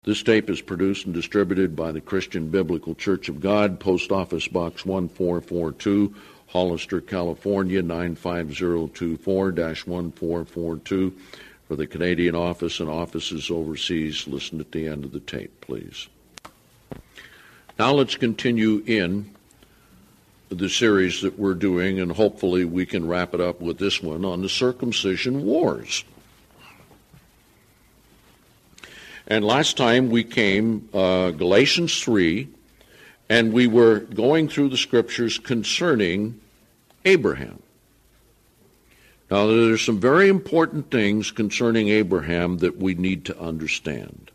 This tape is produced and distributed by the Christian Biblical Church of God, Post Office Box 1442, Hollister, California, 95024-1442. For the Canadian office and offices overseas, listen at the end of the tape, please. Now let's continue in the series that we're doing, and hopefully we can wrap it up with this one on the circumcision wars. And last time we came, Galatians 3, and we were going through the scriptures concerning Abraham. Now, there's some very important things concerning Abraham that we need to understand,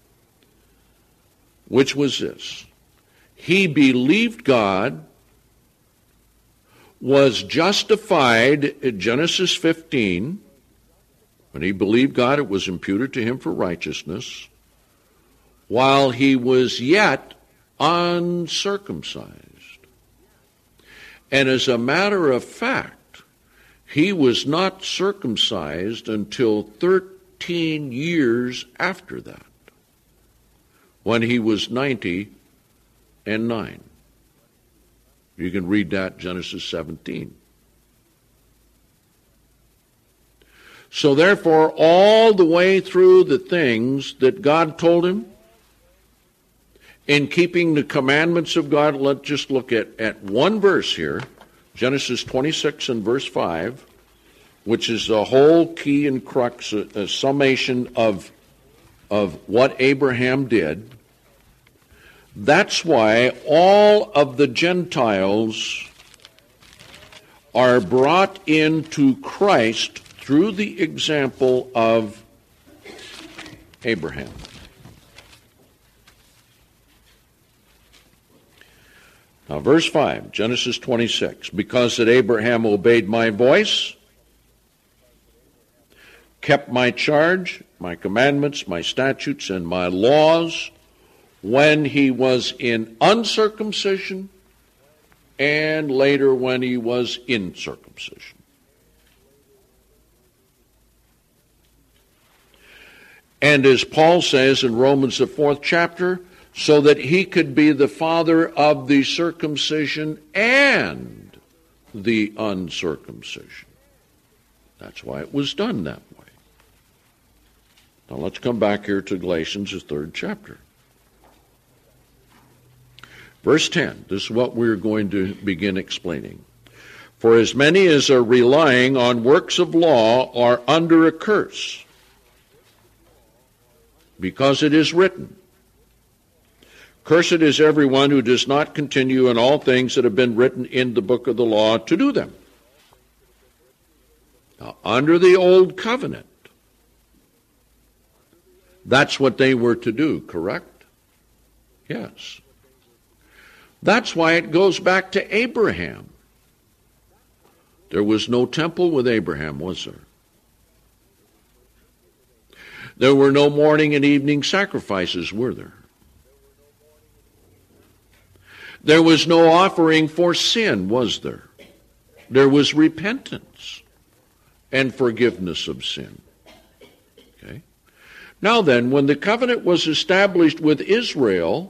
which was this. He believed God, was justified in Genesis 15. When he believed God, it was imputed to him for righteousness, while he was yet uncircumcised. And as a matter of fact, he was not circumcised until 13 years after that, when he was 90 and 9. You can read that, Genesis 17. So therefore, all the way through the things that God told him, in keeping the commandments of God, let's just look at one verse here, Genesis 26 and verse 5, which is the whole key and crux, a summation of what Abraham did. That's why all of the Gentiles are brought into Christ through the example of Abraham. Now, verse 5, Genesis 26, because that Abraham obeyed my voice, kept my charge, my commandments, my statutes, and my laws, when he was in uncircumcision, and later when he was in circumcision. And as Paul says in Romans, the 4th chapter, so that he could be the father of the circumcision and the uncircumcision. That's why it was done that way. Now let's come back here to Galatians, the 3rd chapter. Verse 10, this is what we're going to begin explaining. For as many as are relying on works of law are under a curse, because it is written, cursed is everyone who does not continue in all things that have been written in the book of the law to do them. Now, under the old covenant, that's what they were to do, correct? Yes. That's why it goes back to Abraham. There was no temple with Abraham, was there? There were no morning and evening sacrifices, were there? There was no offering for sin, was there? There was repentance and forgiveness of sin. Okay. Now then, when the covenant was established with Israel,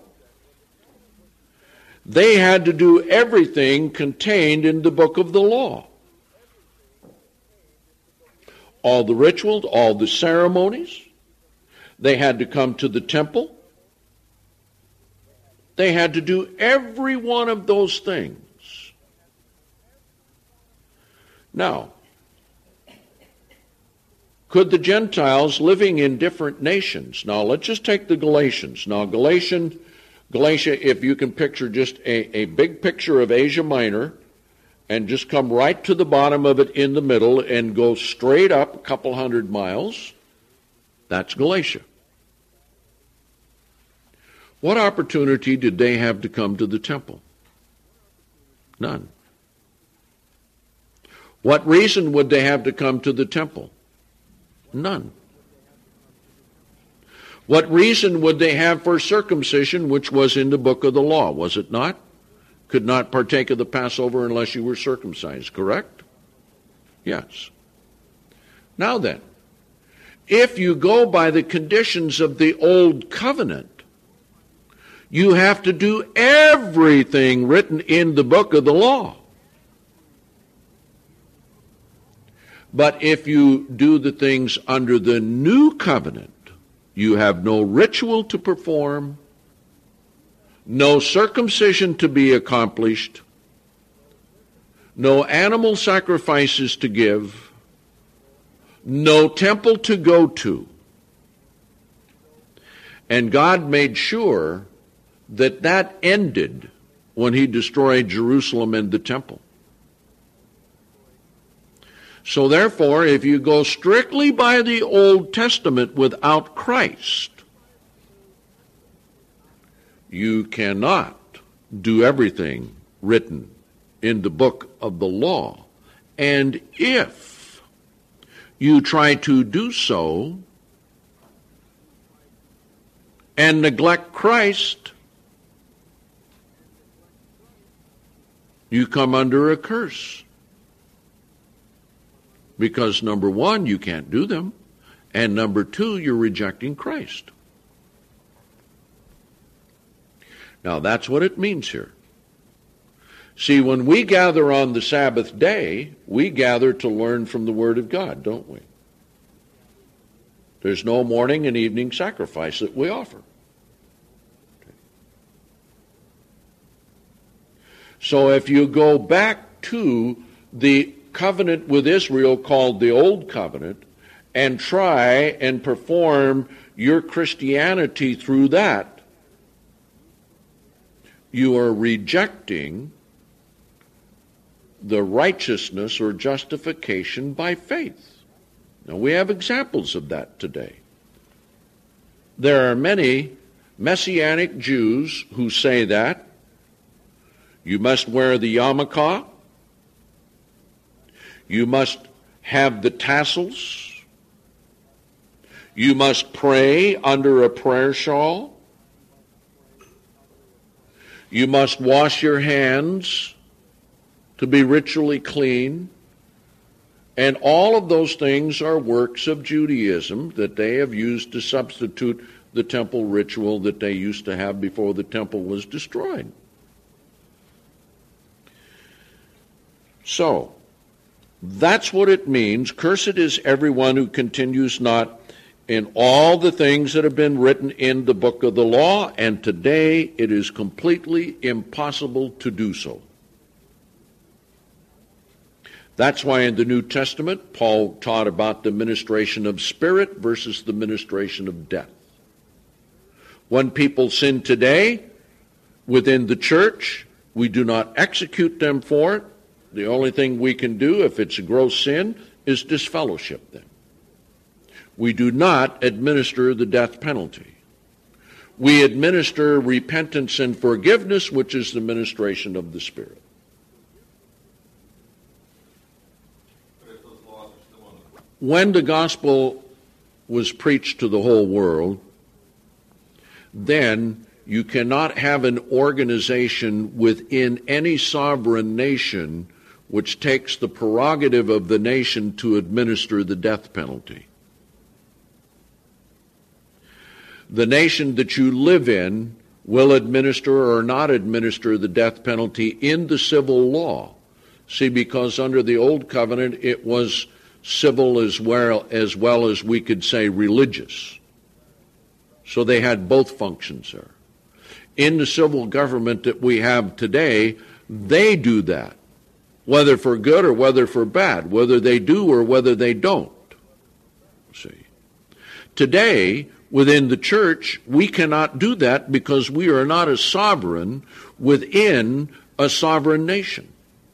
they had to do everything contained in the book of the law. All the rituals, all the ceremonies. They had to come to the temple. They had to do every one of those things. Now, could the Gentiles living in different nations, now let's just take the Galatians. Now Galatia, if you can picture just a big picture of Asia Minor, and just come right to the bottom of it in the middle and go straight up a couple hundred miles, that's Galatia. What opportunity did they have to come to the temple? None. What reason would they have to come to the temple? None. What reason would they have for circumcision, which was in the book of the law, was it not? Could not partake of the Passover unless you were circumcised, correct? Yes. Now then, if you go by the conditions of the old covenant, you have to do everything written in the book of the law. But if you do the things under the new covenant, you have no ritual to perform, no circumcision to be accomplished, no animal sacrifices to give, no temple to go to. And God made sure that that ended when he destroyed Jerusalem and the temple. So therefore, if you go strictly by the Old Testament without Christ, you cannot do everything written in the book of the law. And if you try to do so and neglect Christ, you come under a curse. Because number one, you can't do them, and number two, you're rejecting Christ. Now that's what it means here. See, when we gather on the Sabbath day, we gather to learn from the Word of God, don't we? There's no morning and evening sacrifice that we offer. So if you go back to the covenant with Israel called the Old Covenant and try and perform your Christianity through that, you are rejecting the righteousness or justification by faith. Now, we have examples of that today. There are many Messianic Jews who say that you must wear the yarmulke, you must have the tassels, you must pray under a prayer shawl, you must wash your hands to be ritually clean, and all of those things are works of Judaism that they have used to substitute the temple ritual that they used to have before the temple was destroyed. So, that's what it means. Cursed is everyone who continues not in all the things that have been written in the book of the law, and today it is completely impossible to do so. That's why in the New Testament, Paul taught about the ministration of spirit versus the ministration of death. When people sin today within the church, we do not execute them for it. The only thing we can do, if it's a gross sin, is disfellowship them. We do not administer the death penalty. We administer repentance and forgiveness, which is the ministration of the Spirit. When the gospel was preached to the whole world, then you cannot have an organization within any sovereign nation which takes the prerogative of the nation to administer the death penalty. The nation that you live in will administer or not administer the death penalty in the civil law. See, because under the Old Covenant it was civil as well as we could say religious. So they had both functions there. In the civil government that we have today, they do that, whether for good or whether for bad, whether they do or whether they don't. See, today, within the church, we cannot do that because we are not a sovereign within a sovereign nation.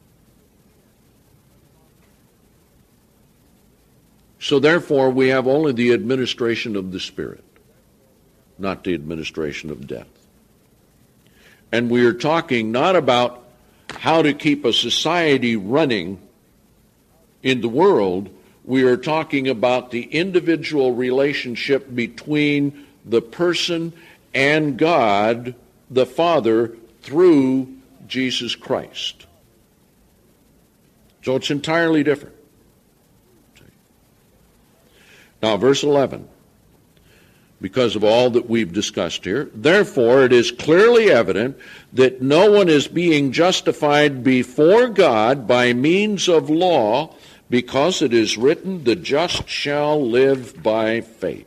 So therefore, we have only the administration of the Spirit, not the administration of death. And we are talking not about how to keep a society running in the world. We are talking about the individual relationship between the person and God, the Father, through Jesus Christ. So it's entirely different. Now, verse 11. Because of all that we've discussed here, therefore it is clearly evident that no one is being justified before God by means of law, because it is written, the just shall live by faith.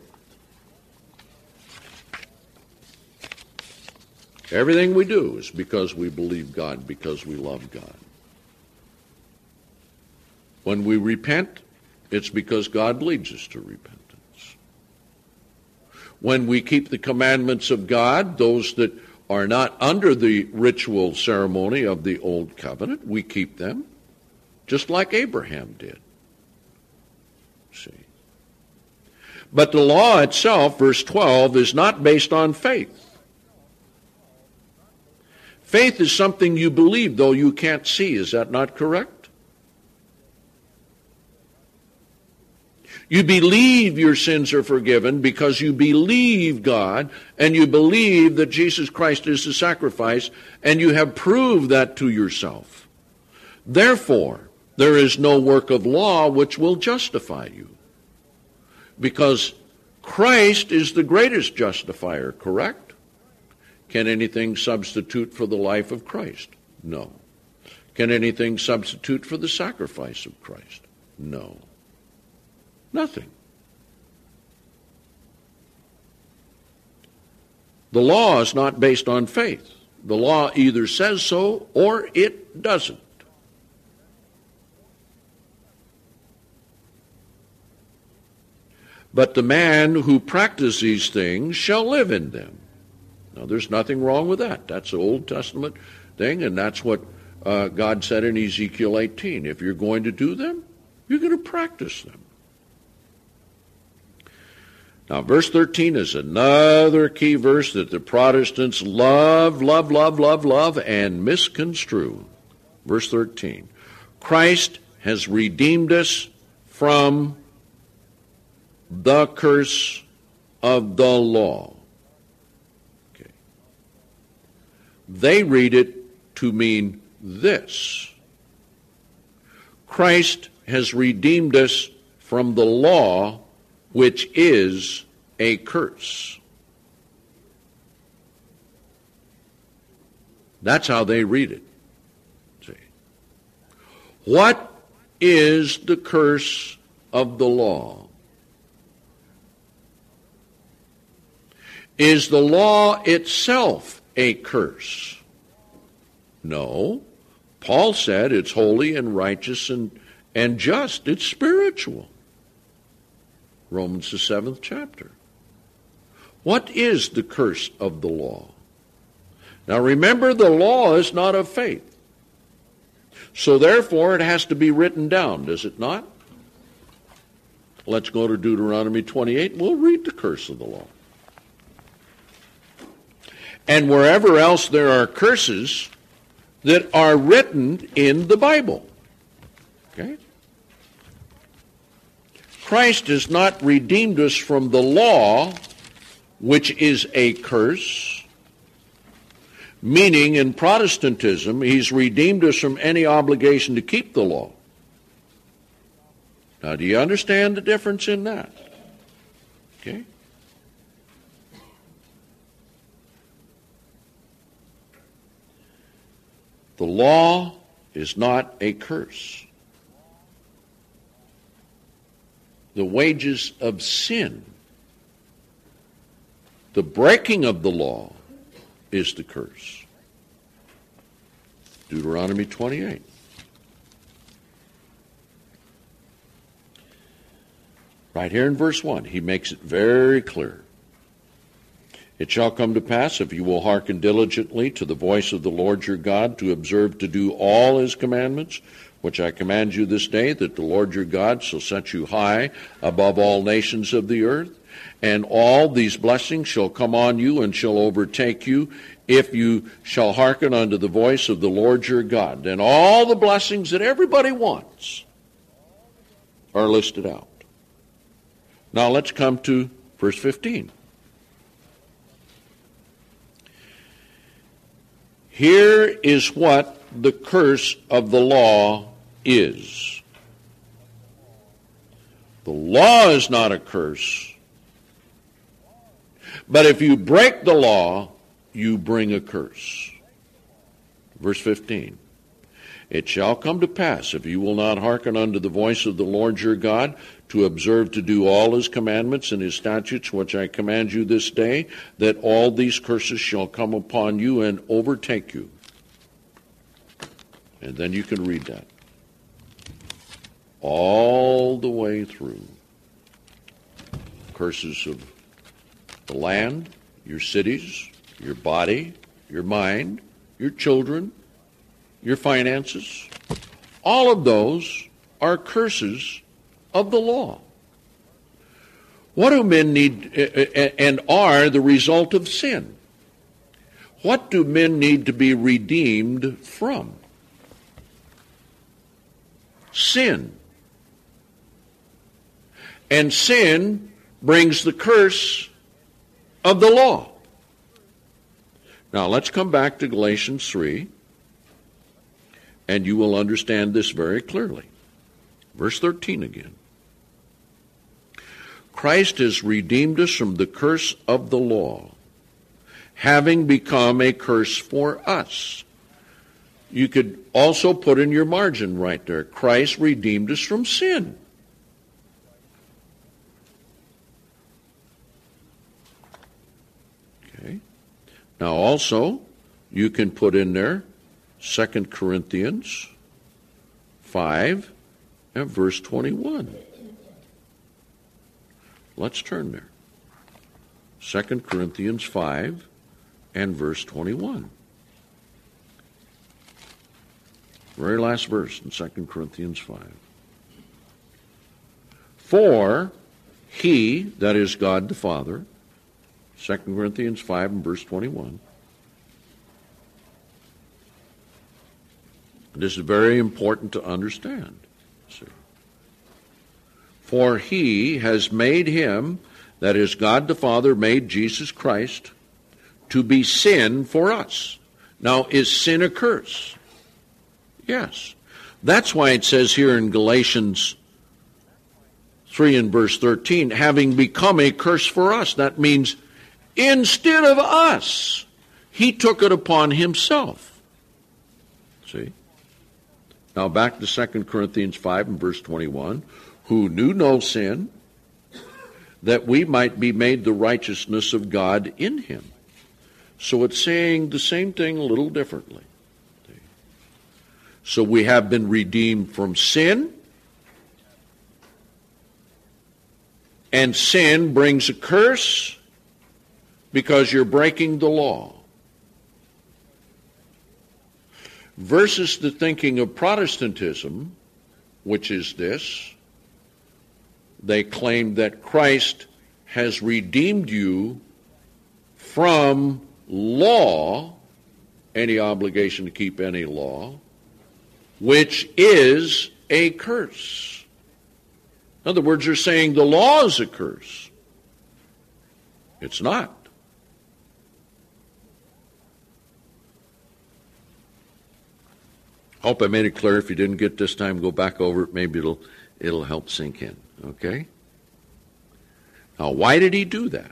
Everything we do is because we believe God, because we love God. When we repent, it's because God leads us to repentance. When we keep the commandments of God, those that are not under the ritual ceremony of the Old Covenant, we keep them, just like Abraham did. See. But the law itself, verse 12, is not based on faith. Faith is something you believe, though you can't see. Is that not correct? You believe your sins are forgiven because you believe God, and you believe that Jesus Christ is the sacrifice, and you have proved that to yourself. Therefore, there is no work of law which will justify you, because Christ is the greatest justifier, correct? Can anything substitute for the life of Christ? No. Can anything substitute for the sacrifice of Christ? No. Nothing. The law is not based on faith. The law either says so or it doesn't. But the man who practices these things shall live in them. Now, there's nothing wrong with that. That's the Old Testament thing, and that's what God said in Ezekiel 18. If you're going to do them, you're going to practice them. Now, verse 13 is another key verse that the Protestants love, and misconstrue. Verse 13. Christ has redeemed us from the curse of the law. Okay. They read it to mean this. Christ has redeemed us from the law, which is a curse. That's how they read it. See. What is the curse of the law? Is the law itself a curse? No. Paul said it's holy and righteous and just. It's spiritual. Romans the 7th chapter. What is the curse of the law? Now remember, the law is not of faith. So therefore it has to be written down, does it not? Let's go to Deuteronomy 28. We'll read the curse of the law. And wherever else there are curses that are written in the Bible. Okay? Christ has not redeemed us from the law, which is a curse, meaning in Protestantism, he's redeemed us from any obligation to keep the law. Now, do you understand the difference in that? Okay? The law is not a curse. The wages of sin, the breaking of the law, is the curse. Deuteronomy 28. Right here in verse 1, he makes it very clear. It shall come to pass, if you will hearken diligently to the voice of the Lord your God, to observe to do all his commandments, which I command you this day, that the Lord your God shall set you high above all nations of the earth, and all these blessings shall come on you and shall overtake you, if you shall hearken unto the voice of the Lord your God. And all the blessings that everybody wants are listed out. Now let's come to verse 15. Here is what the curse of the law is. The law is not a curse. But if you break the law, you bring a curse. Verse 15. It shall come to pass, if you will not hearken unto the voice of the Lord your God, to observe to do all his commandments and his statutes, which I command you this day, that all these curses shall come upon you and overtake you. And then you can read that. All the way through. Curses of the land, your cities, your body, your mind, your children, your finances. All of those are curses of the law. What do men need and are the result of sin? What do men need to be redeemed from? Sin. And sin brings the curse of the law. Now let's come back to Galatians 3, and you will understand this very clearly. Verse 13 again. Christ has redeemed us from the curse of the law, having become a curse for us. You could also put in your margin right there, Christ redeemed us from sin. Okay. Now also, you can put in there 2 Corinthians 5 and verse 21. Let's turn there. 2 Corinthians 5 and verse 21. Very last verse in 2 Corinthians 5. For he, that is God the Father, 2 Corinthians 5 and verse 21. This is very important to understand. See. For he has made him, that is God the Father, made Jesus Christ, to be sin for us. Now, is sin a curse? Yes. That's why it says here in Galatians 3 and verse 13, having become a curse for us. That means instead of us, he took it upon himself. See? Now back to 2 Corinthians 5 and verse 21. Who knew no sin, that we might be made the righteousness of God in him. So it's saying the same thing a little differently. So we have been redeemed from sin, and sin brings a curse because you're breaking the law. Versus the thinking of Protestantism, which is this: they claim that Christ has redeemed you from law, any obligation to keep any law, which is a curse. In other words, they're saying the law is a curse. It's not. Hope I made it clear. If you didn't get this time, go back over it. Maybe it'll help sink in. Okay? Now, why did he do that?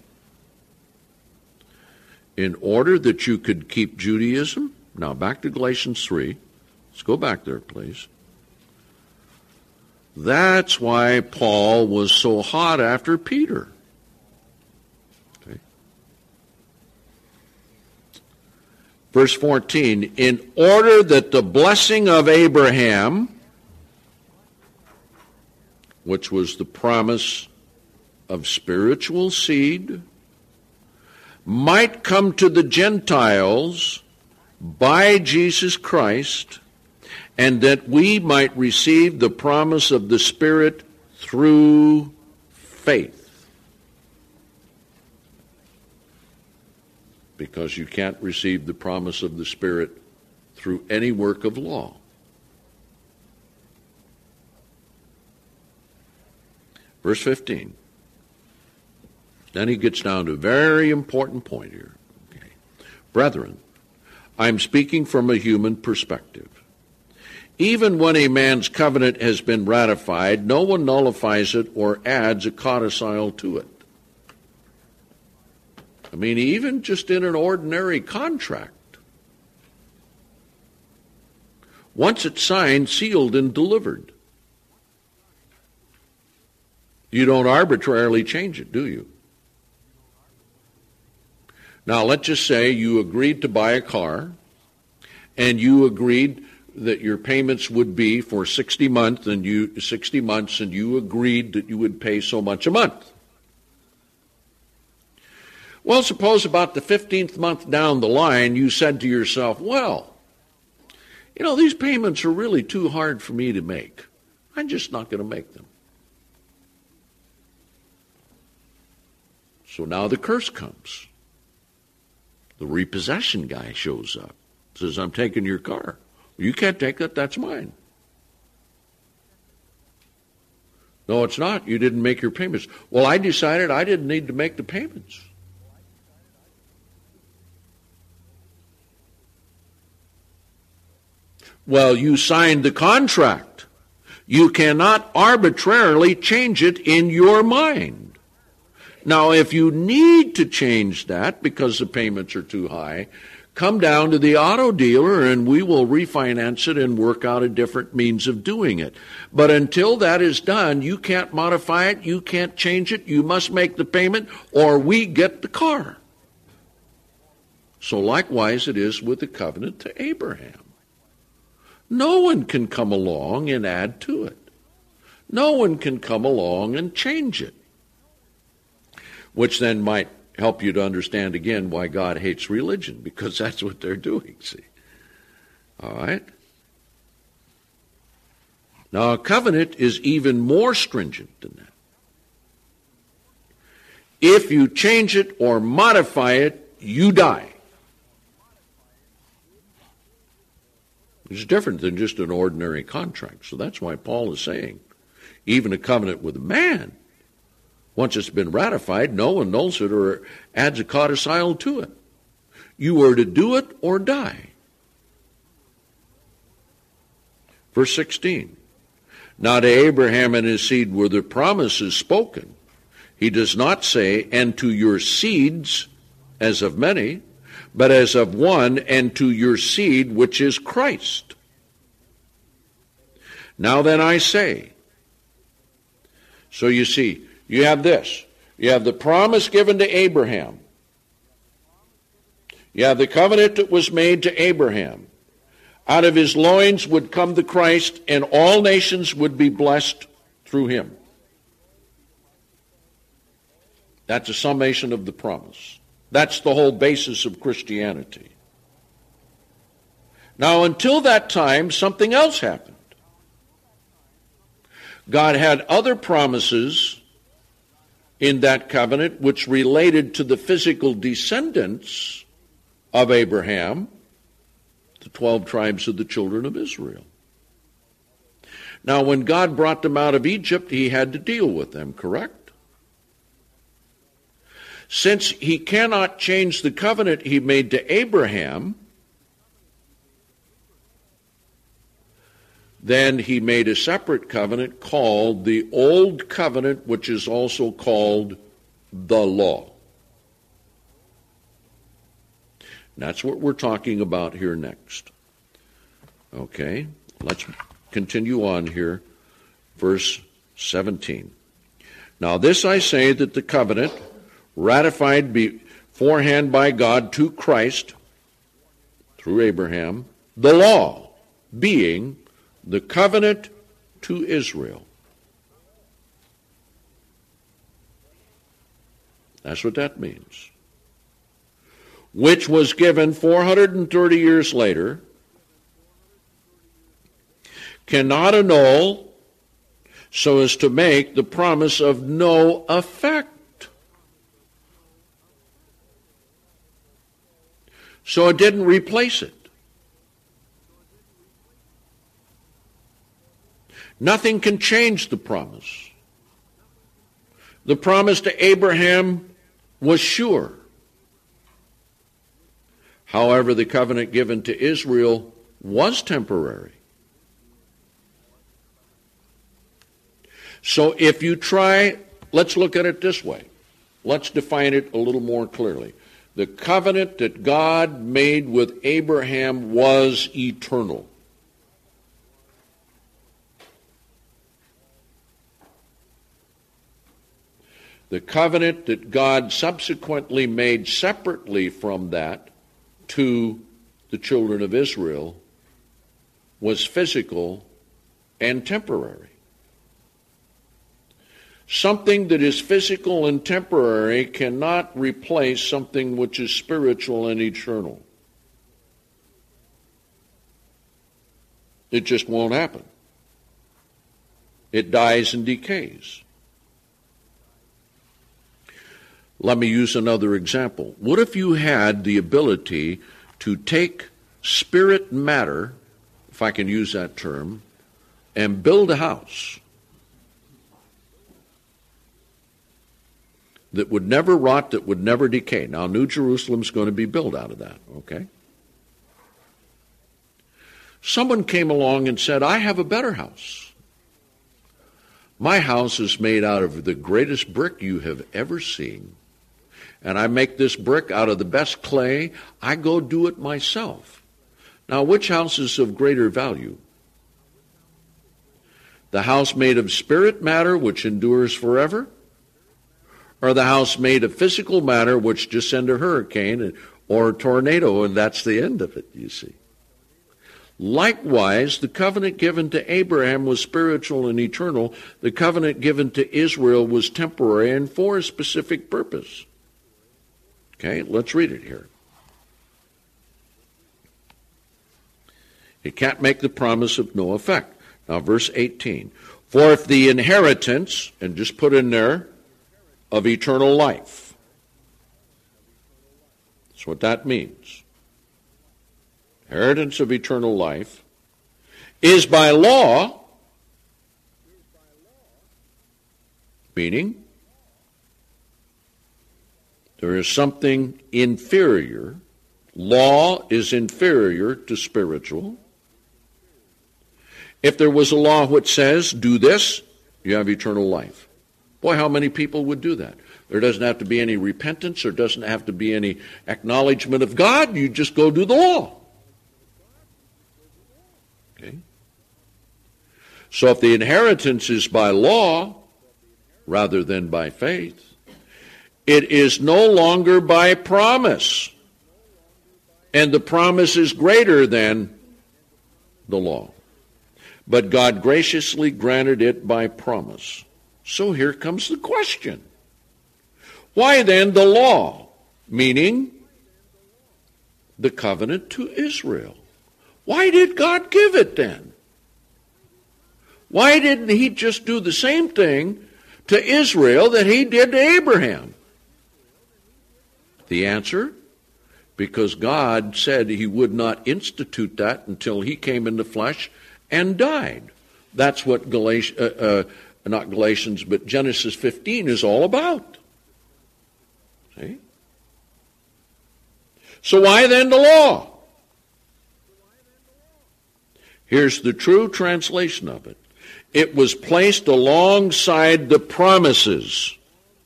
In order that you could keep Judaism. Now, back to Galatians 3. Let's go back there, please. That's why Paul was so hot after Peter. Okay. Verse 14, in order that the blessing of Abraham, which was the promise of spiritual seed, might come to the Gentiles by Jesus Christ, and that we might receive the promise of the Spirit through faith. Because you can't receive the promise of the Spirit through any work of law. Verse 15. Then he gets down to a very important point here. Okay. Brethren, I'm speaking from a human perspective. Even when a man's covenant has been ratified, no one nullifies it or adds a codicil to it. I mean, even just in an ordinary contract. Once it's signed, sealed, and delivered, you don't arbitrarily change it, do you? Now, let's just say you agreed to buy a car, and you agreed that your payments would be for 60 months, and you agreed that you would pay so much a month. Well, suppose about the 15th month down the line, you said to yourself, well, you know, these payments are really too hard for me to make. I'm just not going to make them. So now the curse comes. The repossession guy shows up, says, I'm taking your car. You can't take that, that's mine. No, it's not. You didn't make your payments. Well, I decided I didn't need to make the payments. Well, you signed the contract. You cannot arbitrarily change it in your mind. Now, if you need to change that because the payments are too high, come down to the auto dealer and we will refinance it and work out a different means of doing it. But until that is done, you can't modify it, you can't change it, you must make the payment or we get the car. So likewise it is with the covenant to Abraham. No one can come along and add to it. No one can come along and change it. Which then might help you to understand again why God hates religion, because that's what they're doing, see. All right? Now, a covenant is even more stringent than that. If you change it or modify it, you die. It's different than just an ordinary contract. So that's why Paul is saying, even a covenant with a man, once it's been ratified, no one annuls it or adds a codicil to it. You are to do it or die. Verse 16. Now to Abraham and his seed were the promises spoken. He does not say, and to your seeds as of many, but as of one, and to your seed, which is Christ. Now then I say. So you see, you have this. You have the promise given to Abraham. You have the covenant that was made to Abraham. Out of his loins would come the Christ, and all nations would be blessed through him. That's a summation of the promise. That's the whole basis of Christianity. Now, until that time, something else happened. God had other promises in that covenant which related to the physical descendants of Abraham, the 12 tribes of the children of Israel. Now, when God brought them out of Egypt, he had to deal with them, correct? Since he cannot change the covenant he made to Abraham, then he made a separate covenant called the Old Covenant, which is also called the law. That's what we're talking about here next. Okay, let's continue on here. Verse 17. Now this I say, that the covenant ratified beforehand by God to Christ through Abraham, the law being the covenant to Israel. That's what that means. Which was given 430 years later, cannot annul so as to make the promise of no effect. So it didn't replace it. Nothing can change the promise. The promise to Abraham was sure. However, the covenant given to Israel was temporary. So if you try, let's look at it this way. Let's define it a little more clearly. The covenant that God made with Abraham was eternal. The covenant that God subsequently made separately from that to the children of Israel was physical and temporary. Something that is physical and temporary cannot replace something which is spiritual and eternal. It just won't happen. It dies and decays. Let me use another example. What if you had the ability to take spirit matter, if I can use that term, and build a house that would never rot, that would never decay? Now, New Jerusalem's going to be built out of that, okay? Someone came along and said, I have a better house. My house is made out of the greatest brick you have ever seen. And I make this brick out of the best clay. I go do it myself. Now, which house is of greater value? The house made of spirit matter, which endures forever? Or the house made of physical matter, which just send a hurricane or a tornado, and that's the end of it, you see. Likewise, the covenant given to Abraham was spiritual and eternal. The covenant given to Israel was temporary and for a specific purpose. Okay, let's read it here. It can't make the promise of no effect. Now, verse 18. For if the inheritance, and just put in there, of eternal life. That's what that means. Inheritance of eternal life is by law, meaning there is something inferior. Law is inferior to spiritual. If there was a law which says, do this, you have eternal life. Boy, how many people would do that? There doesn't have to be any repentance. There doesn't have to be any acknowledgement of God. You just go do the law. Okay? So if the inheritance is by law rather than by faith, it is no longer by promise. And the promise is greater than the law. But God graciously granted it by promise. So here comes the question. Why then the law? Meaning the covenant to Israel. Why did God give it then? Why didn't he just do the same thing to Israel that he did to Abraham? The answer, because God said he would not institute that until he came in the flesh and died. That's what Genesis 15 is all about. See? So why then the law? Here's the true translation of it. It was placed alongside the promises.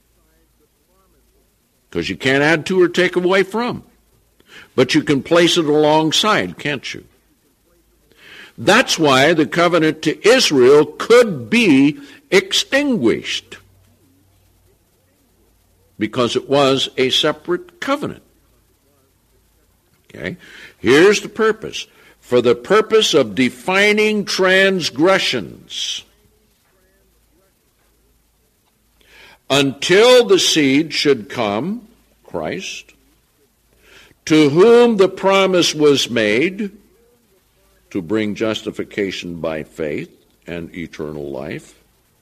Because you can't add to or take away from. But you can place it alongside, can't you? That's why the covenant to Israel could be extinguished. Because it was a separate covenant. Okay? Here's the purpose. For the purpose of defining transgressions, until the seed should come, Christ, to whom the promise was made to bring justification by faith and eternal life,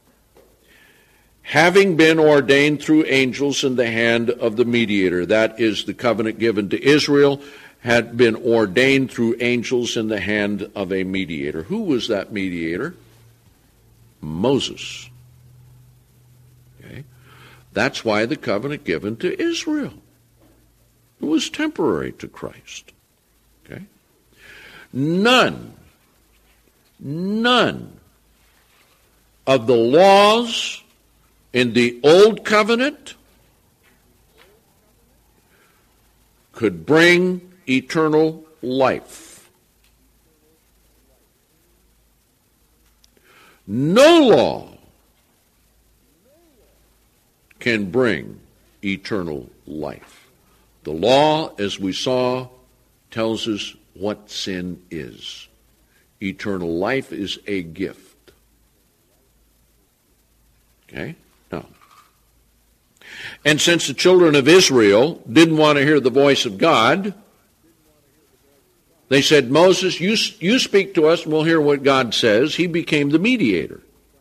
having been ordained through angels in the hand of the mediator. That is, the covenant given to Israel had been ordained through angels in the hand of a mediator. Who was that mediator? Moses. Okay. That's why the covenant given to Israel. It was temporary to Christ. Okay. None of the laws in the Old Covenant could bring eternal life. No law can bring eternal life. The law, as we saw, tells us what sin is. Eternal life is a gift. Okay? Now, and since the children of Israel didn't want to hear the voice of God, they said, Moses, you speak to us and we'll hear what God says. He became the mediator.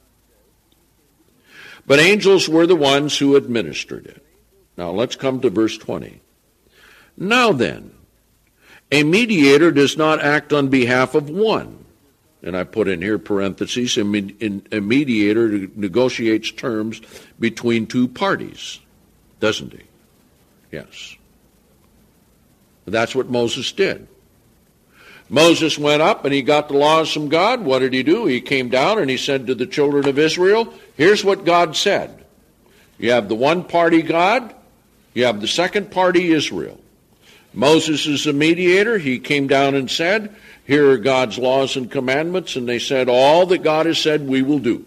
But angels were the ones who administered it. Now let's come to verse 20. Now then, a mediator does not act on behalf of one. And I put in here parentheses, a mediator negotiates terms between two parties, doesn't he? Yes. That's what Moses did. Moses went up and he got the laws from God. What did he do? He came down and he said to the children of Israel, here's what God said. You have the one party God, you have the second party Israel. Moses is the mediator. He came down and said, here are God's laws and commandments, and they said, all that God has said we will do.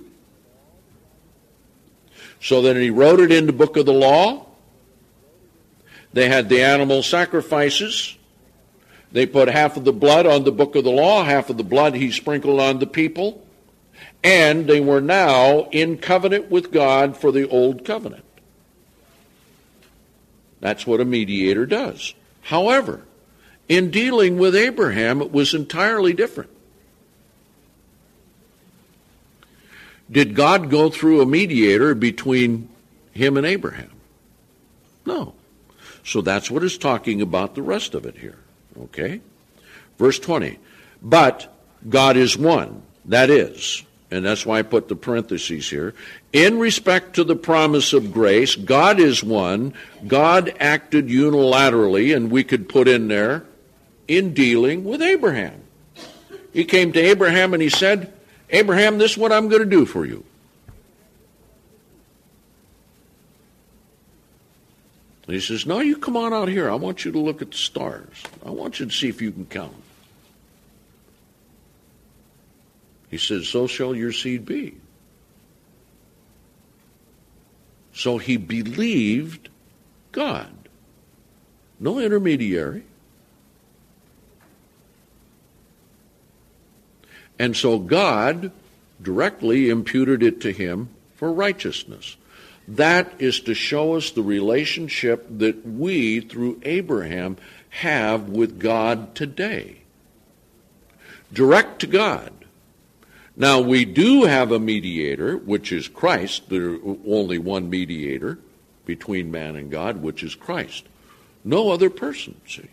So then he wrote it in the book of the law. They had the animal sacrifices. They put half of the blood on the book of the law, half of the blood he sprinkled on the people, and they were now in covenant with God for the old covenant. That's what a mediator does. However, in dealing with Abraham, it was entirely different. Did God go through a mediator between him and Abraham? No. So that's what it's talking about, the rest of it here. Okay? Verse 20. But God is one. That is, and that's why I put the parentheses here, in respect to the promise of grace, God is one. God acted unilaterally, and we could put in there, in dealing with Abraham. He came to Abraham and he said, Abraham, this is what I'm going to do for you. And he says, no, you come on out here. I want you to look at the stars. I want you to see if you can count them. He says, so shall your seed be. So he believed God. No intermediary. And so God directly imputed it to him for righteousness. That is to show us the relationship that we, through Abraham, have with God today. Direct to God. Now, we do have a mediator, which is Christ. There's only one mediator between man and God, which is Christ. No other person, see.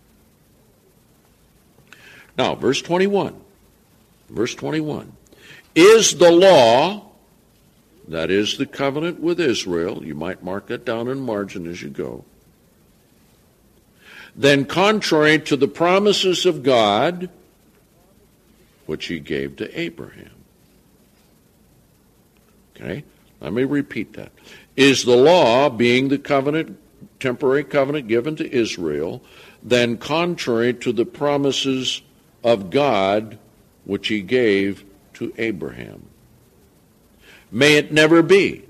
Now, verse 21. Verse 21. Is the law, that is the covenant with Israel, you might mark that down in margin as you go, then contrary to the promises of God, which he gave to Abraham. Okay? Let me repeat that. Is the law, being the covenant, temporary covenant given to Israel, then contrary to the promises of God which he gave to Abraham? May it never be.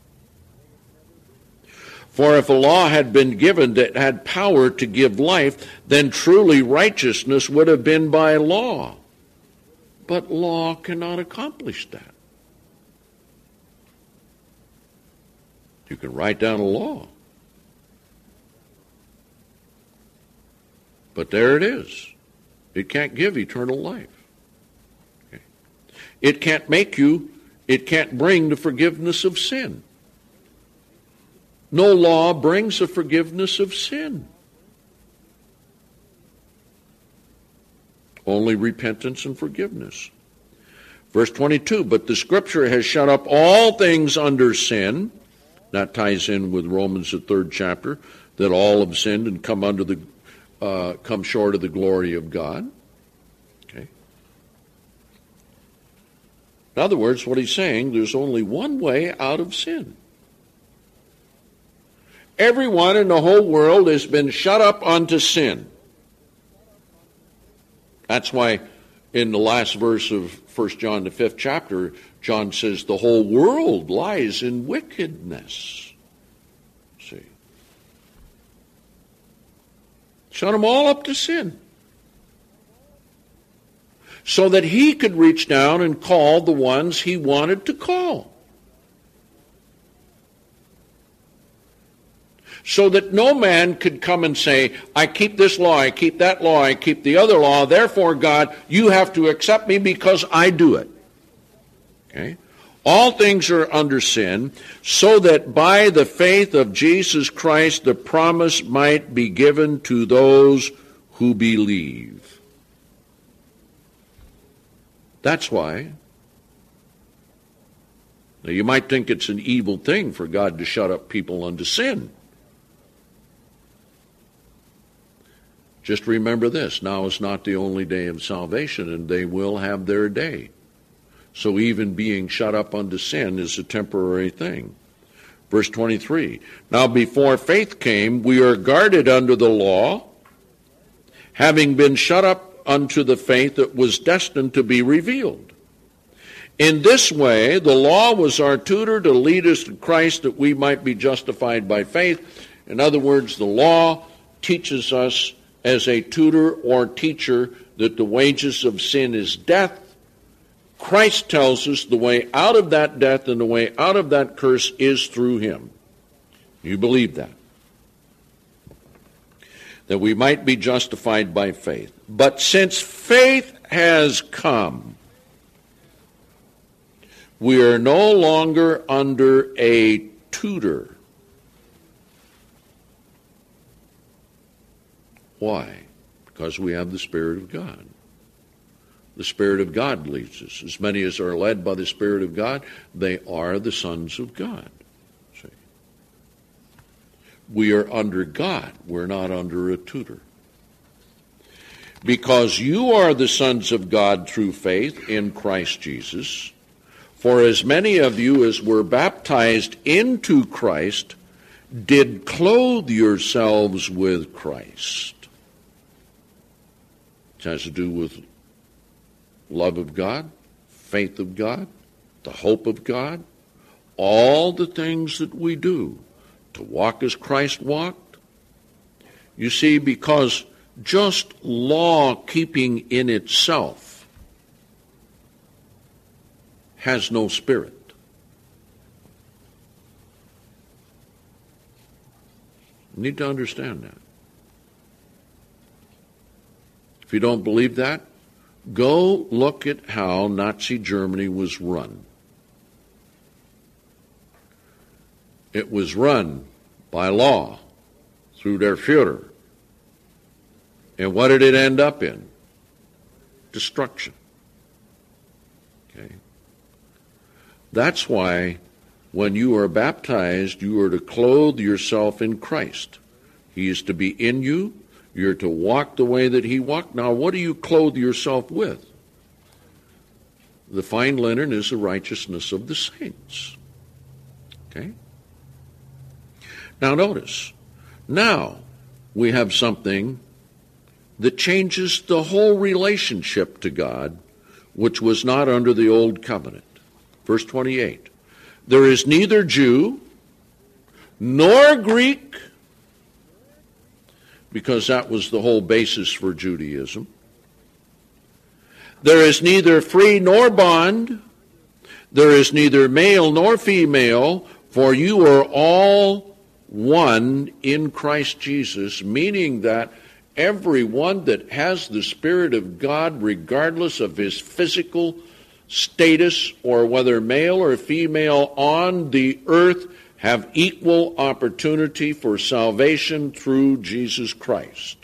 For if a law had been given that had power to give life, then truly righteousness would have been by law. But law cannot accomplish that. You can write down a law. But there it is. It can't give eternal life. Okay. It can't bring the forgiveness of sin. No law brings the forgiveness of sin. Only repentance and forgiveness. Verse 22, but the Scripture has shut up all things under sin. That ties in with Romans, the 3rd chapter, that all have sinned and come short of the glory of God. Okay. In other words, what he's saying, there's only one way out of sin. Everyone in the whole world has been shut up unto sin. That's why in the last verse of 1 John, the 5th chapter, John says the whole world lies in wickedness. See? Shut them all up to sin. So that he could reach down and call the ones he wanted to call. So that no man could come and say, I keep this law, I keep that law, I keep the other law, therefore, God, you have to accept me because I do it. Okay? All things are under sin, so that by the faith of Jesus Christ the promise might be given to those who believe. That's why. Now you might think it's an evil thing for God to shut up people unto sin. Just remember this, now is not the only day of salvation, and they will have their day. So even being shut up unto sin is a temporary thing. Verse 23, now before faith came, we are guarded under the law, having been shut up unto the faith that was destined to be revealed. In this way, the law was our tutor to lead us to Christ that we might be justified by faith. In other words, the law teaches us as a tutor or teacher that the wages of sin is death. Christ tells us the way out of that death and the way out of that curse is through him. You believe that? That we might be justified by faith. But since faith has come, we are no longer under a tutor. Why? Because we have the Spirit of God. The Spirit of God leads us. As many as are led by the Spirit of God, they are the sons of God. See? We are under God. We're not under a tutor. Because you are the sons of God through faith in Christ Jesus, for as many of you as were baptized into Christ did clothe yourselves with Christ. It has to do with love of God, faith of God, the hope of God, all the things that we do to walk as Christ walked. You see, because just law keeping in itself has no spirit. You need to understand that. If you don't believe that, go look at how Nazi Germany was run. It was run by law through their Führer. And what did it end up in? Destruction. Okay? That's why when you are baptized, you are to clothe yourself in Christ. He is to be in you. You're to walk the way that he walked. Now, what do you clothe yourself with? The fine linen is the righteousness of the saints. Okay? Now, notice. Now, we have something that changes the whole relationship to God, which was not under the old covenant. Verse 28. There is neither Jew nor Greek, because that was the whole basis for Judaism. There is neither free nor bond. There is neither male nor female, for you are all one in Christ Jesus, meaning that everyone that has the Spirit of God, regardless of his physical status or whether male or female on the earth, have equal opportunity for salvation through Jesus Christ.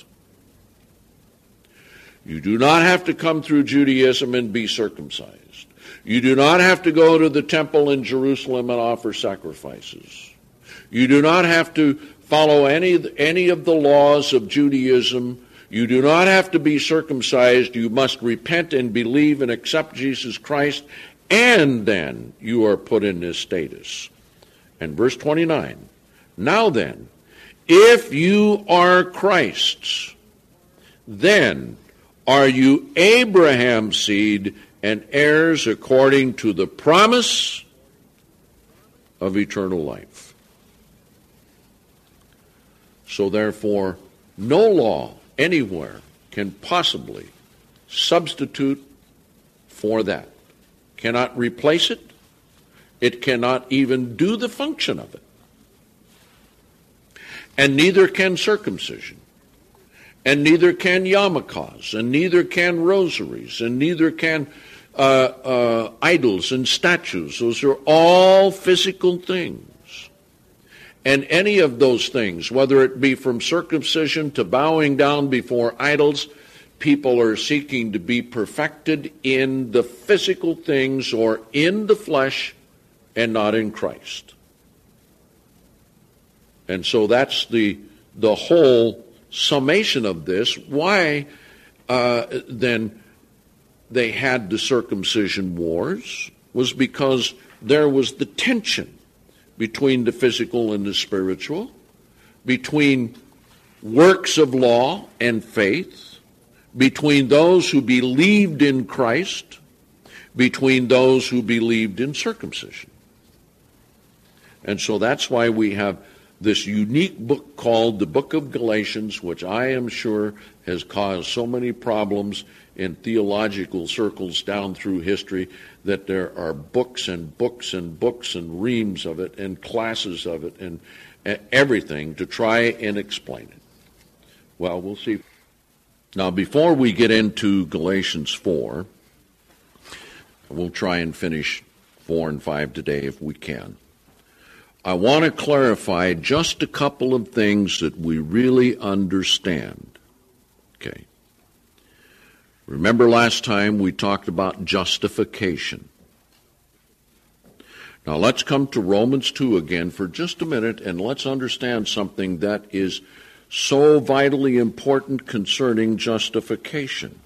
You do not have to come through Judaism and be circumcised. You do not have to go to the temple in Jerusalem and offer sacrifices. You do not have to follow any of the laws of Judaism. You do not have to be circumcised. You must repent and believe and accept Jesus Christ, and then you are put in this status. And verse 29, now then, if you are Christ's, then are you Abraham's seed and heirs according to the promise of eternal life. So therefore, no law anywhere can possibly substitute for that. Cannot replace it. It cannot even do the function of it. And neither can circumcision. And neither can yarmulkes, and neither can rosaries, and neither can idols and statues. Those are all physical things. And any of those things, whether it be from circumcision to bowing down before idols, people are seeking to be perfected in the physical things or in the flesh and not in Christ. And so that's the whole summation of this. Why then they had the circumcision wars was because there was the tension between the physical and the spiritual, between works of law and faith, between those who believed in Christ, between those who believed in circumcision. And so that's why we have this unique book called the Book of Galatians, which I am sure has caused so many problems in theological circles down through history that there are books and books and books and reams of it and classes of it and everything to try and explain it. Well, we'll see. Now, before we get into Galatians 4, we'll try and finish 4 and 5 today if we can. I want to clarify just a couple of things that we really understand. Okay. Remember last time we talked about justification. Now let's come to Romans 2 again for just a minute and let's understand something that is so vitally important concerning justification.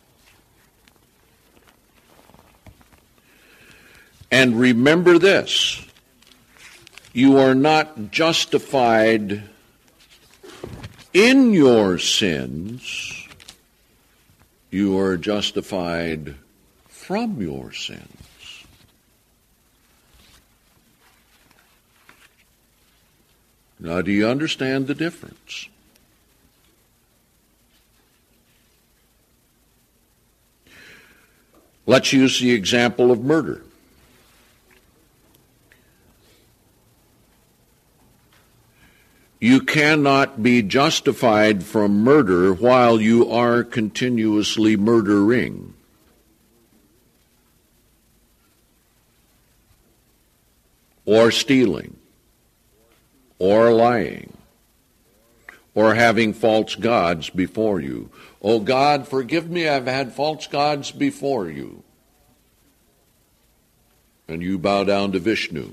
And remember this. You are not justified in your sins. You are justified from your sins. Now, do you understand the difference? Let's use the example of murder. You cannot be justified from murder while you are continuously murdering. Or stealing. Or lying. Or having false gods before you. Oh God, forgive me, I've had false gods before you. And you bow down to Vishnu.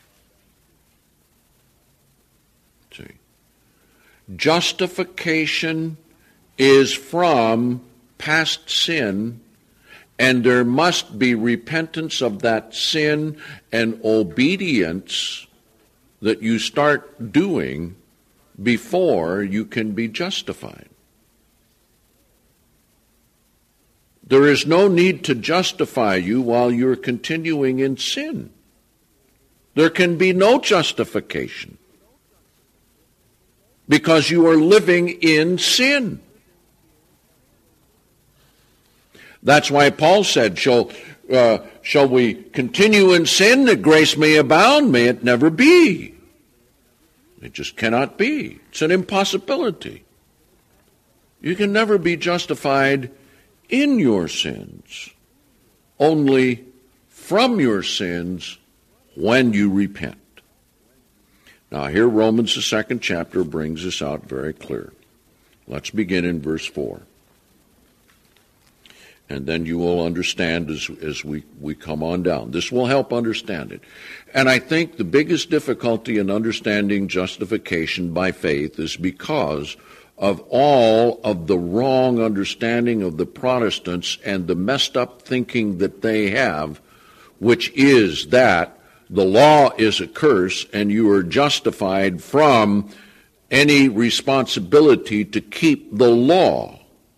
Justification is from past sin, and there must be repentance of that sin and obedience that you start doing before you can be justified. There is no need to justify you while you're continuing in sin. There can be no justification because you are living in sin. That's why Paul said, shall we continue in sin that grace may abound? May it never be. It just cannot be. It's an impossibility. You can never be justified in your sins, only from your sins when you repent. Now here Romans, the 2nd chapter, brings this out very clear. Let's begin in verse 4. And then you will understand as we come on down. This will help understand it. And I think the biggest difficulty in understanding justification by faith is because of all of the wrong understanding of the Protestants and the messed up thinking that they have which is that the law is a curse and you are justified from any responsibility to keep the law.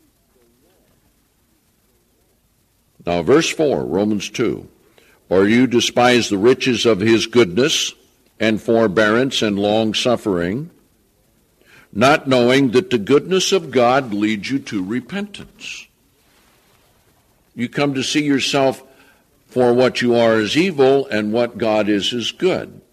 Now, verse 4, Romans 2. Or you despise the riches of his goodness and forbearance and long-suffering, not knowing that the goodness of God leads you to repentance. You come to see yourself for what you are as evil and what God is as good.